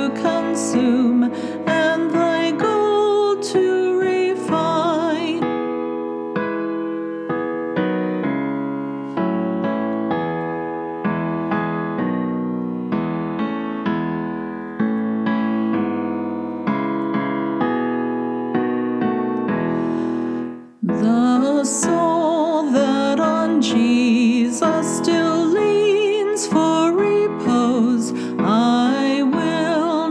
to consume, and thy gold to refine. The soul that on Jesus still leans for repose, I will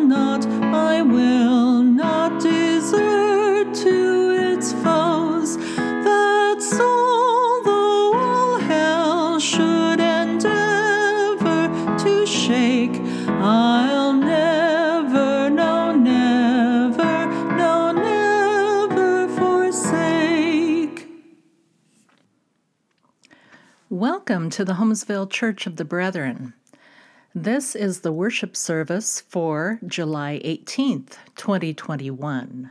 not desert to its foes. That soul, though all hell should endeavor to shake, I'll never, no, never forsake. Welcome to the Holmesville Church of the Brethren. This is the worship service for July 18th, 2021.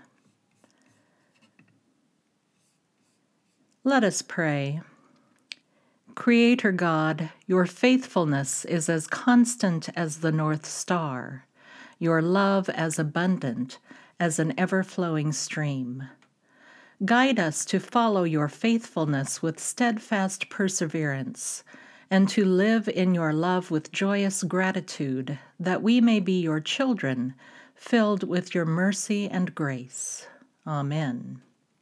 Let us pray. Creator God, your faithfulness is as constant as the North Star, your love as abundant as an ever-flowing stream. Guide us to follow your faithfulness with steadfast perseverance, and to live in your love with joyous gratitude, that we may be your children, filled with your mercy and grace. Amen.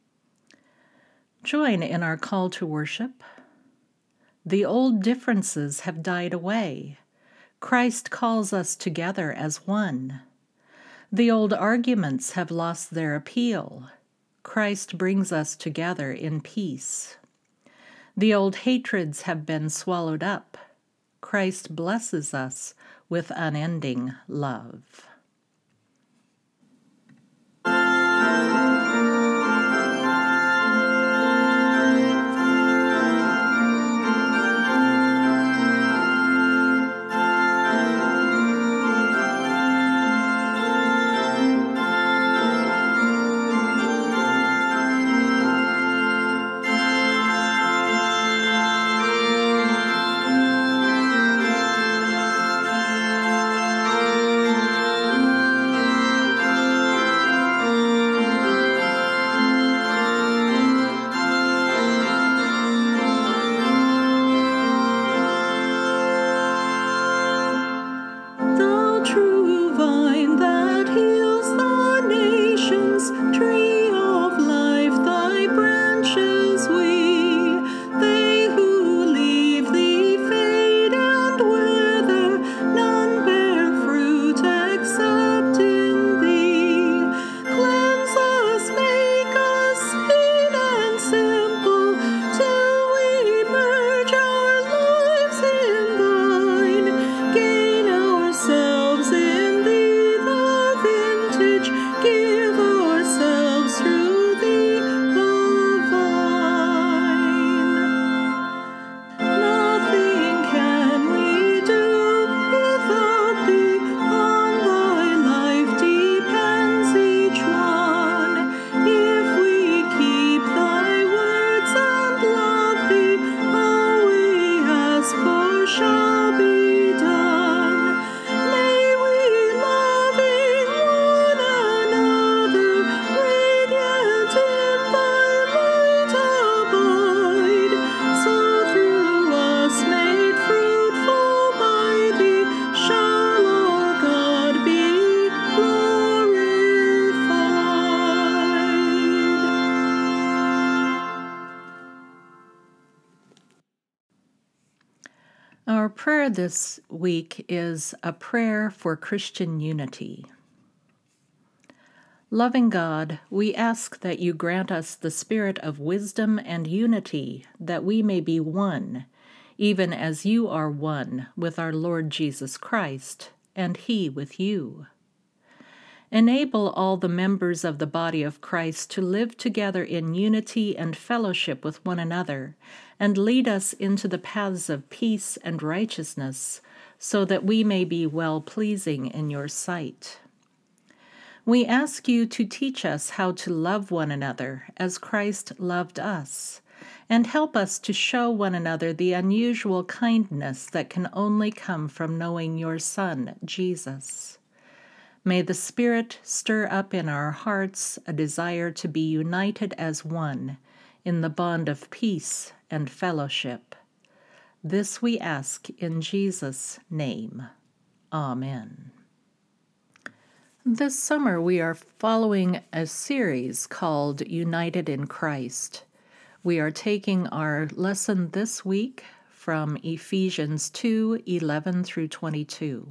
Join in our call to worship. The old differences have died away. Christ calls us together as one. The old arguments have lost their appeal. Christ brings us together in peace. The old hatreds have been swallowed up. Christ blesses us with unending love. Our prayer this week is a prayer for Christian unity. Loving God, we ask that you grant us the spirit of wisdom and unity, that we may be one, even as you are one with our Lord Jesus Christ, and he with you. Enable all the members of the body of Christ to live together in unity and fellowship with one another, and lead us into the paths of peace and righteousness, so that we may be well-pleasing in your sight. We ask you to teach us how to love one another as Christ loved us, and help us to show one another the unusual kindness that can only come from knowing your Son, Jesus. May the Spirit stir up in our hearts a desire to be united as one in the bond of peace and fellowship. This we ask in Jesus' name. Amen. This summer we are following a series called United in Christ. We are taking our lesson this week from Ephesians 2:11 through 22.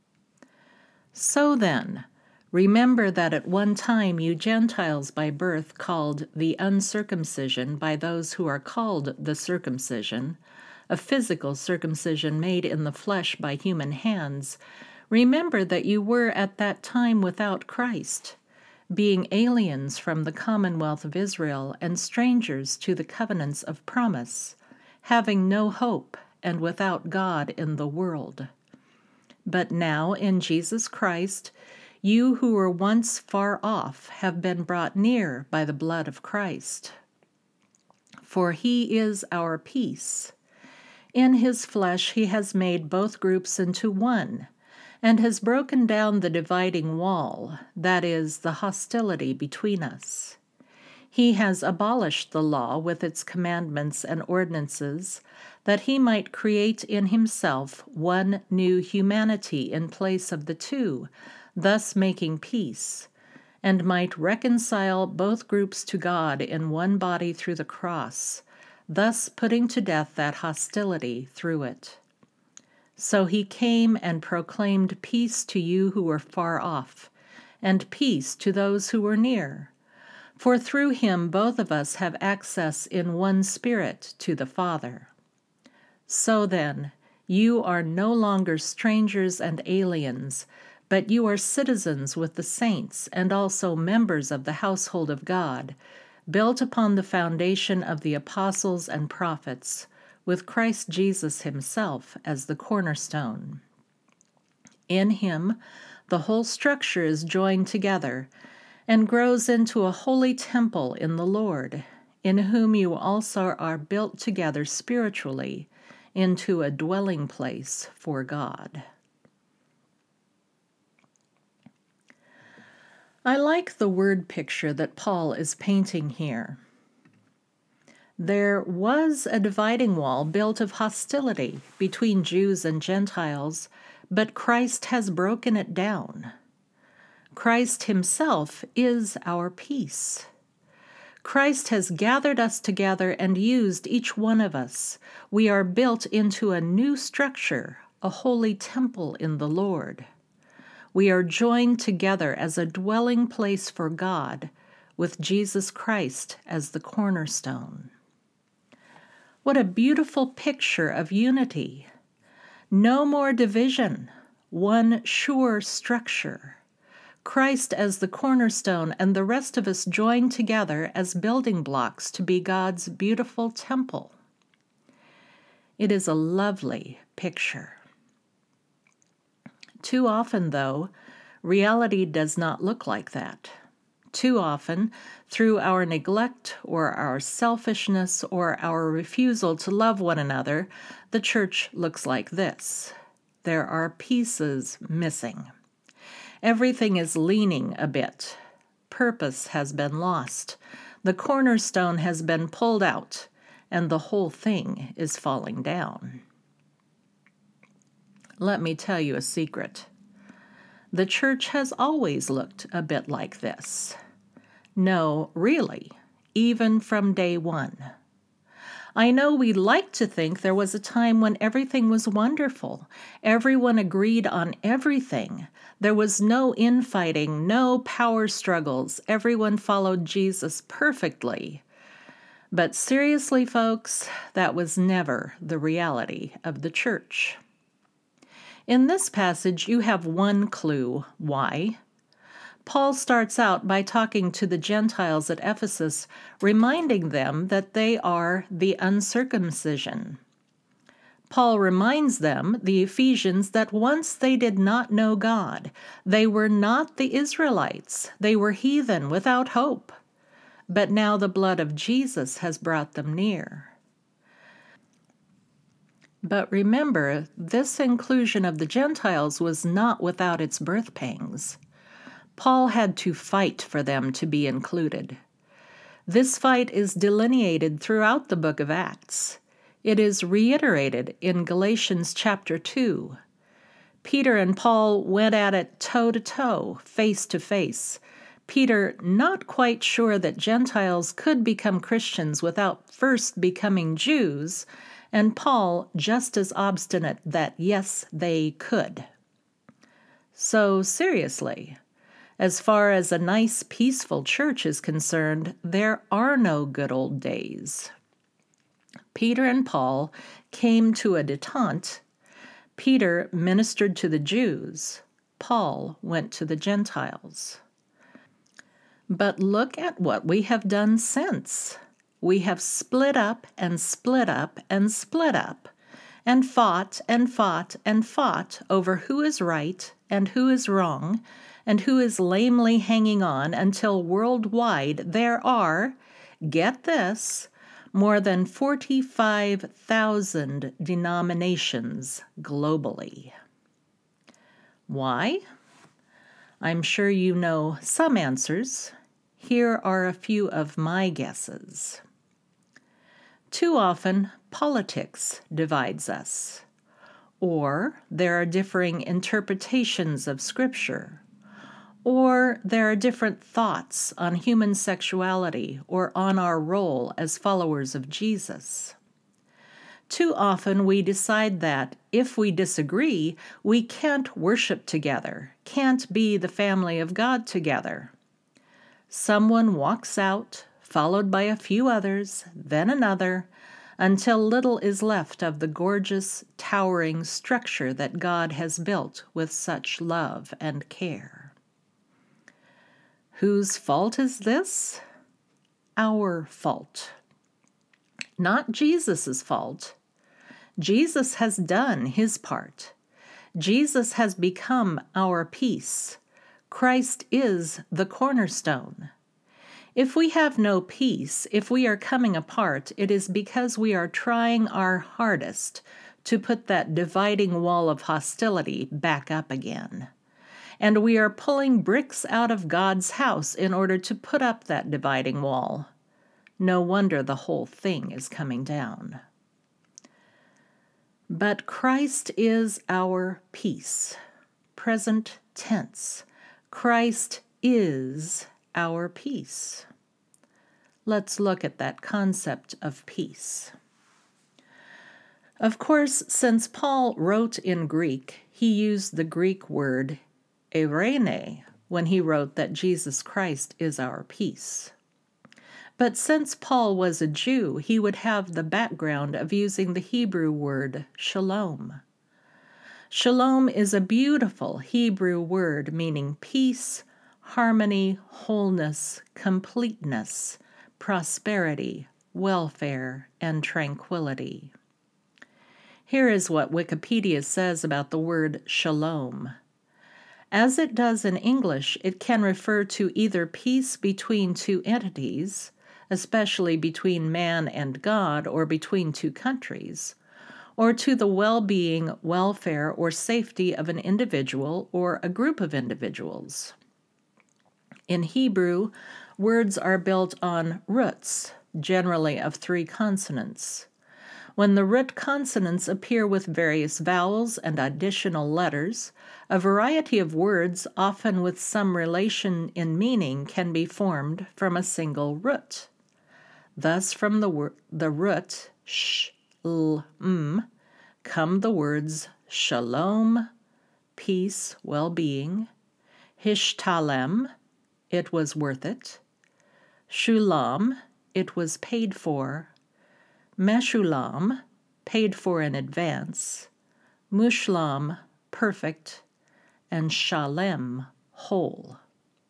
So then, remember that at one time you Gentiles by birth called the uncircumcision by those who are called the circumcision, a physical circumcision made in the flesh by human hands, remember that you were at that time without Christ, being aliens from the commonwealth of Israel and strangers to the covenants of promise, having no hope and without God in the world. But now in Jesus Christ, you who were once far off have been brought near by the blood of Christ. For he is our peace. In his flesh he has made both groups into one, and has broken down the dividing wall, that is, the hostility between us. He has abolished the law with its commandments and ordinances, that he might create in himself one new humanity in place of the two, thus making peace, and might reconcile both groups to God in one body through the cross, thus putting to death that hostility through it. So he came and proclaimed peace to you who were far off, and peace to those who were near. For through him both of us have access in one Spirit to the Father. So then, you are no longer strangers and aliens, but you are citizens with the saints and also members of the household of God, built upon the foundation of the apostles and prophets, with Christ Jesus himself as the cornerstone. In him, the whole structure is joined together and grows into a holy temple in the Lord, in whom you also are built together spiritually into a dwelling place for God. I like the word picture that Paul is painting here. There was a dividing wall built of hostility between Jews and Gentiles, but Christ has broken it down. Christ himself is our peace. Christ has gathered us together and used each one of us. We are built into a new structure, a holy temple in the Lord. We are joined together as a dwelling place for God, with Jesus Christ as the cornerstone. What a beautiful picture of unity. No more division, one sure structure. Christ as the cornerstone and the rest of us joined together as building blocks to be God's beautiful temple. It is a lovely picture. Too often, though, reality does not look like that. Too often, through our neglect or our selfishness or our refusal to love one another, the church looks like this. There are pieces missing. Everything is leaning a bit. Purpose has been lost. The cornerstone has been pulled out, and the whole thing is falling down. Let me tell you a secret. The church has always looked a bit like this. No, really, even from day one. I know we like to think there was a time when everything was wonderful. Everyone agreed on everything. There was no infighting, no power struggles. Everyone followed Jesus perfectly. But seriously, folks, that was never the reality of the church. In this passage, you have one clue why. Paul starts out by talking to the Gentiles at Ephesus, reminding them that they are the uncircumcision. Paul reminds them, the Ephesians, that once they did not know God. They were not the Israelites. They were heathen without hope. But now the blood of Jesus has brought them near. But remember, this inclusion of the Gentiles was not without its birth pangs. Paul had to fight for them to be included. This fight is delineated throughout the book of Acts. It is reiterated in Galatians chapter 2. Peter and Paul went at it toe to toe, face to face. Peter not quite sure that Gentiles could become Christians without first becoming Jews, and Paul just as obstinate that yes, they could. So seriously, as far as a nice, peaceful church is concerned, there are no good old days. Peter and Paul came to a detente. Peter ministered to the Jews. Paul went to the Gentiles. But look at what we have done since. We have split up and split up and split up, and fought and fought and fought over who is right and who is wrong, and who is lamely hanging on until worldwide there are, get this, more than 45,000 denominations globally. Why? I'm sure you know some answers. Here are a few of my guesses. Too often, politics divides us. Or there are differing interpretations of Scripture. Or there are different thoughts on human sexuality or on our role as followers of Jesus. Too often we decide that if we disagree, we can't worship together, can't be the family of God together. Someone walks out, followed by a few others, then another, until little is left of the gorgeous, towering structure that God has built with such love and care. Whose fault is this? Our fault. Not Jesus' fault. Jesus has done his part. Jesus has become our peace. Christ is the cornerstone. If we have no peace, if we are coming apart, it is because we are trying our hardest to put that dividing wall of hostility back up again. And we are pulling bricks out of God's house in order to put up that dividing wall. No wonder the whole thing is coming down. But Christ is our peace. Present tense. Christ is our peace. Let's look at that concept of peace. Of course, since Paul wrote in Greek, he used the Greek word eirene when he wrote that Jesus Christ is our peace. But since Paul was a Jew, he would have the background of using the Hebrew word shalom. Shalom is a beautiful Hebrew word meaning peace, harmony, wholeness, completeness, prosperity, welfare, and tranquility. Here is what Wikipedia says about the word shalom. As it does in English, it can refer to either peace between two entities, especially between man and God or between two countries, or to the well-being, welfare, or safety of an individual or a group of individuals. In Hebrew, words are built on roots, generally of 3 consonants. When the root consonants appear with various vowels and additional letters, a variety of words, often with some relation in meaning, can be formed from a single root. Thus, from the root sh, l, m, come the words shalom, peace, well-being, hishtalem, it was worth it, shulam, it was paid for, meshulam, paid for in advance, mushlam, perfect, and shalem, whole.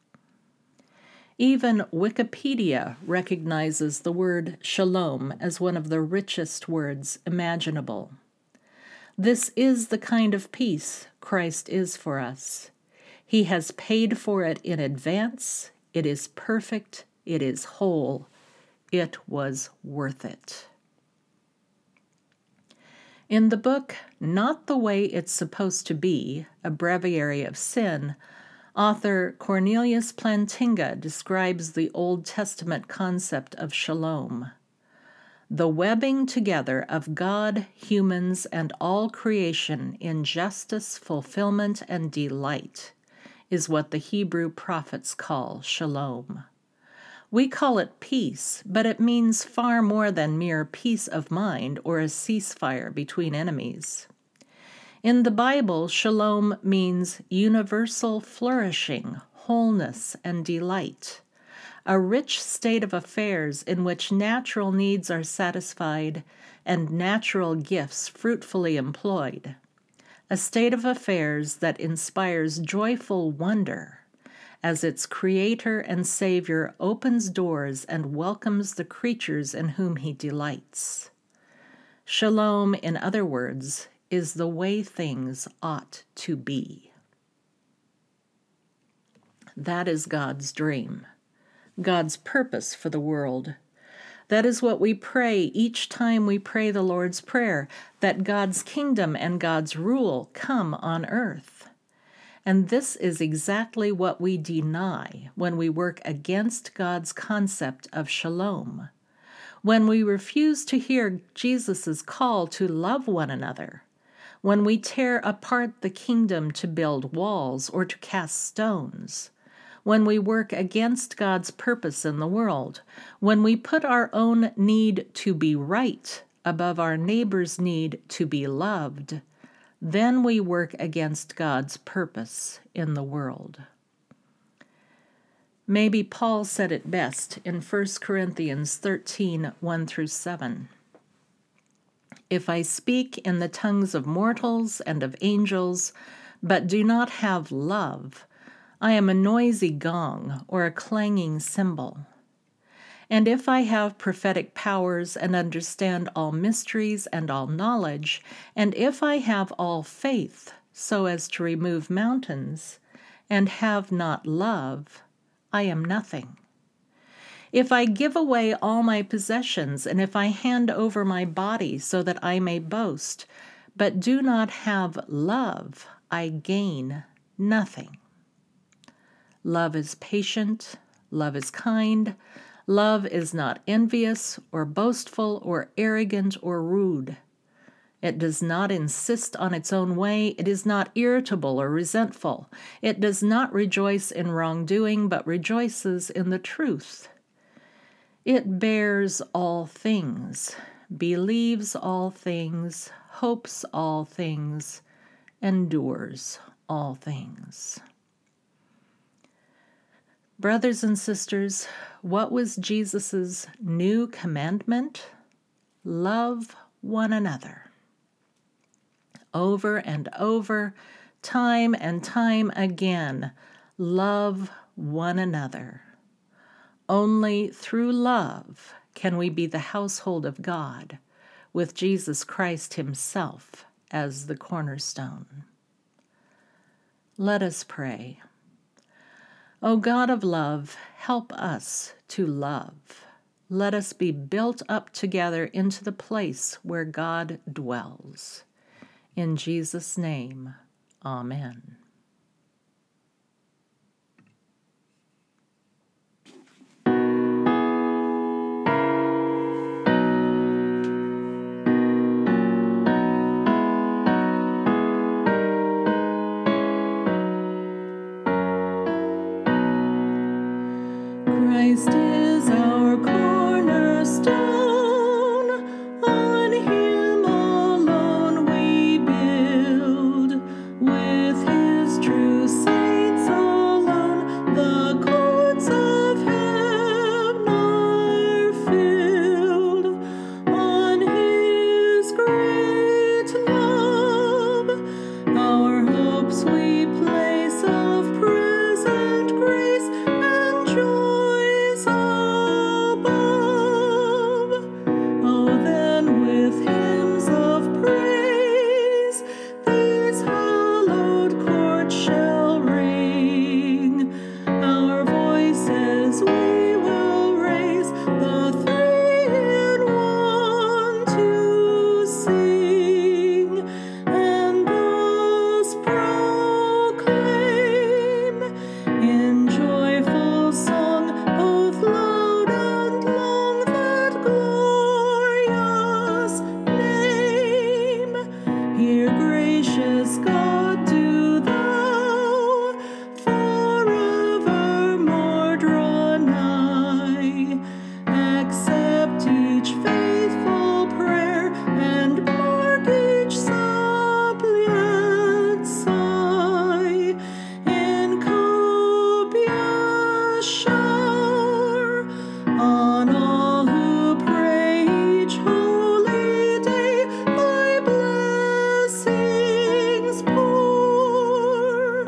Even Wikipedia recognizes the word shalom as one of the richest words imaginable. This is the kind of peace Christ is for us. He has paid for it in advance. It is perfect. It is whole. It was worth it. In the book Not the Way It's Supposed to Be, a Breviary of Sin, Author Cornelius Plantinga describes the Old Testament concept of shalom. The webbing together of God, humans, and all creation in justice, fulfillment, and delight is what the Hebrew prophets call shalom. We call it peace, but it means far more than mere peace of mind or a ceasefire between enemies. In the Bible, shalom means universal flourishing, wholeness, and delight, a rich state of affairs in which natural needs are satisfied and natural gifts fruitfully employed, a state of affairs that inspires joyful wonder as its Creator and Savior opens doors and welcomes the creatures in whom He delights. Shalom, in other words, is the way things ought to be. That is God's dream, God's purpose for the world. That is what we pray each time we pray the Lord's Prayer, that God's kingdom and God's rule come on earth. And this is exactly what we deny when we work against God's concept of shalom, when we refuse to hear Jesus' call to love one another, when we tear apart the kingdom to build walls or to cast stones, when we work against God's purpose in the world, when we put our own need to be right above our neighbor's need to be loved, then we work against God's purpose in the world. Maybe Paul said it best in 1 Corinthians 13, 1-7. If I speak in the tongues of mortals and of angels, but do not have love, I am a noisy gong or a clanging cymbal. And if I have prophetic powers and understand all mysteries and all knowledge, and if I have all faith so as to remove mountains, and have not love, I am nothing. If I give away all my possessions, and if I hand over my body so that I may boast, but do not have love, I gain nothing. Love is patient, love is kind, love is not envious or boastful or arrogant or rude. It does not insist on its own way, it is not irritable or resentful. It does not rejoice in wrongdoing, but rejoices in the truth. It bears all things, believes all things, hopes all things, endures all things. Brothers and sisters, what was Jesus' new commandment? Love one another. Over and over, time and time again, love one another. Only through love can we be the household of God, with Jesus Christ Himself as the cornerstone. Let us pray. O God of love, help us to love. Let us be built up together into the place where God dwells. In Jesus' name, amen. Christ is our cornerstone, on Him alone we build, with His true saints alone the courts of heaven are filled. On His great love our hopes we place of present grace and joys shower on all who pray each holy day. Thy blessings pour.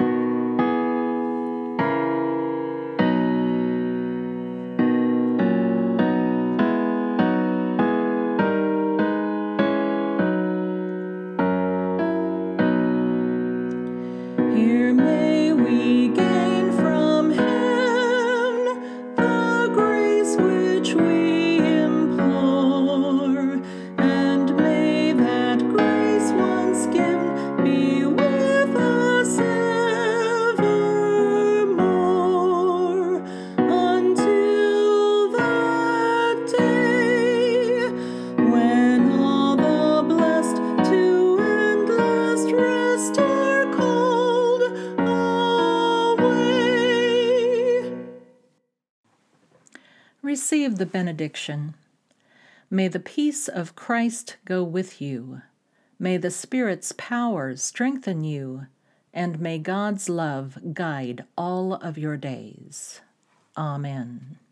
Here may we gain from heaven the grace which we implore, and may that grace once given be with us evermore, until that day when all the blessed to endless rest are called away. Receive the benediction. May the peace of Christ go with you. May the Spirit's power strengthen you, and may God's love guide all of your days. Amen.